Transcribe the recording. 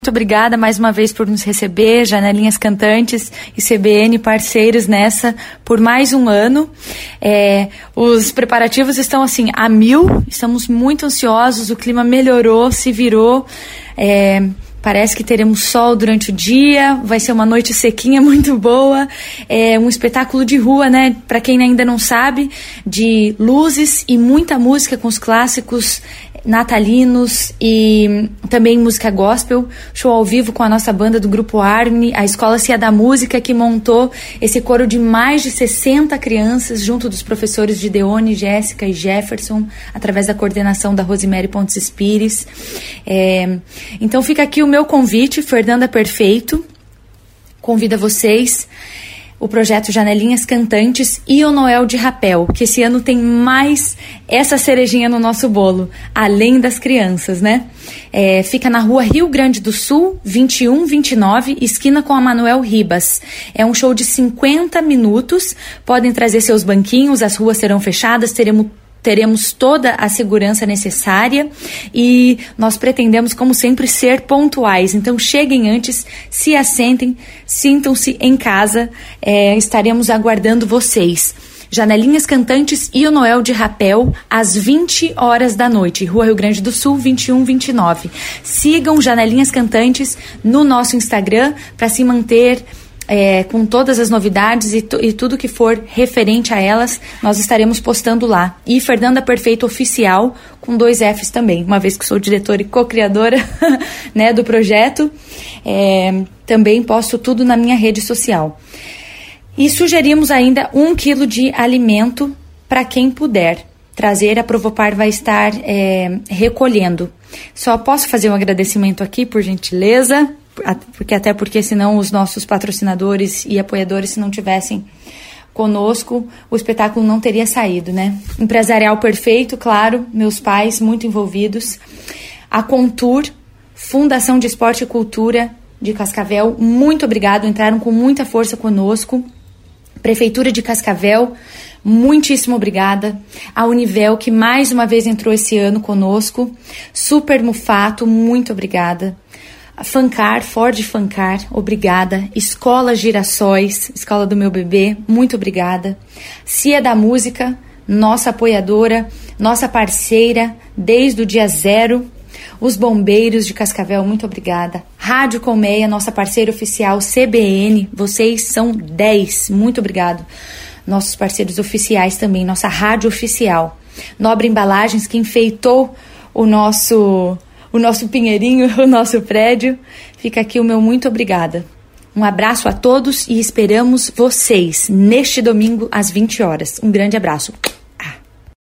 Muito obrigada mais uma vez por nos receber, Janelinhas Cantantes e CBN parceiros nessa por mais um ano. Os preparativos estão assim a 1000, estamos muito ansiosos, o clima melhorou, se virou, parece que teremos sol durante o dia, vai ser uma noite sequinha muito boa, um espetáculo de rua, né? Para quem ainda não sabe, de luzes e muita música com os clássicos natalinos e também música gospel, show ao vivo com a nossa banda do Grupo Arme, a Escola Cia da Música, que montou esse coro de mais de 60 crianças, junto dos professores de Deone, Jéssica e Jefferson, através da coordenação da Rosemary Pontes Pires. Então fica aqui o meu convite, Fernanda Perfeito, convida vocês, o projeto Janelinhas Cantantes e o Noel de Rapel, que esse ano tem mais essa cerejinha no nosso bolo, além das crianças, né? Fica na rua Rio Grande do Sul, 2129, esquina com a Manuel Ribas. É um show de 50 minutos, podem trazer seus banquinhos, as ruas serão fechadas, teremos toda a segurança necessária e nós pretendemos, como sempre, ser pontuais. Então, cheguem antes, se assentem, sintam-se em casa, estaremos aguardando vocês. Janelinhas Cantantes e o Noel de Rapel, às 20 horas da noite, Rua Rio Grande do Sul, 2129. Sigam Janelinhas Cantantes no nosso Instagram para se manter com todas as novidades e tudo que for referente a elas, nós estaremos postando lá. E Fernanda Perfeito Oficial, com 2 Fs também, uma vez que sou diretora e co-criadora né, do projeto, também posto tudo na minha rede social. E sugerimos ainda 1 quilo de alimento para quem puder trazer. A Provopar vai estar recolhendo. Só posso fazer um agradecimento aqui, por gentileza, porque senão os nossos patrocinadores e apoiadores, se não tivessem conosco, o espetáculo não teria saído, né? Empresarial Perfeito, claro, meus pais muito envolvidos. A Contour, Fundação de Esporte e Cultura de Cascavel, muito obrigado, entraram com muita força conosco. Prefeitura de Cascavel, muitíssimo obrigada. A Univel, que mais uma vez entrou esse ano conosco. Super Mufato, muito obrigada. Fancar, Ford Fancar, obrigada. Escola Girassóis, Escola do Meu Bebê, muito obrigada. Cia da Música, nossa apoiadora, nossa parceira desde o dia 0. Os Bombeiros de Cascavel, muito obrigada. Rádio Colmeia, nossa parceira oficial. CBN, vocês são 10, muito obrigado. Nossos parceiros oficiais também, nossa rádio oficial. Nobre Embalagens, que enfeitou o nosso pinheirinho, o nosso prédio. Fica aqui o meu muito obrigada. Um abraço a todos e esperamos vocês neste domingo às 20 horas. Um grande abraço.